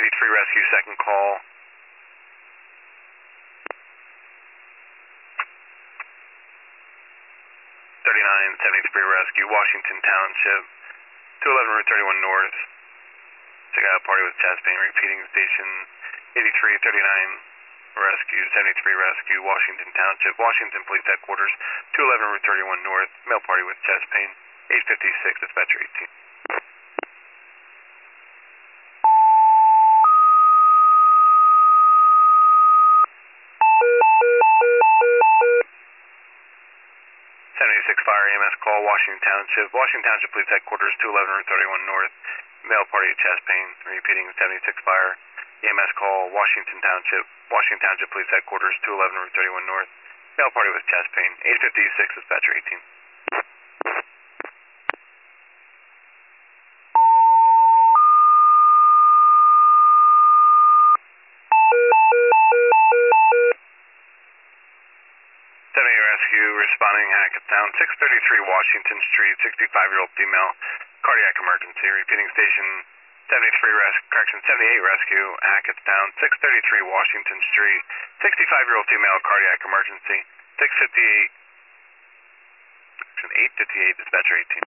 Rescue, second call. 3973 Rescue, Washington Township, 211 Route 31 North. Check out a party with chest pain, repeating station 8339 Rescue, 73 Rescue, Washington Township, Washington Police Headquarters, 211 Route 31 North, male party with chest pain, 856, dispatcher 18. 76 Fire EMS call, Washington Township Police Headquarters, 211 Route 31 North, male party with chest pain, repeating 76 Fire EMS call, Washington Township Police Headquarters, 211 Route 31 North, male party with chest pain, 856, dispatcher 18. 78 Rescue, responding Hackettstown, 633 Washington Street, 65-year-old female, cardiac emergency, repeating station 78 Rescue, Hackettstown, 633 Washington Street, 65-year-old female, cardiac emergency, 858, dispatcher 18.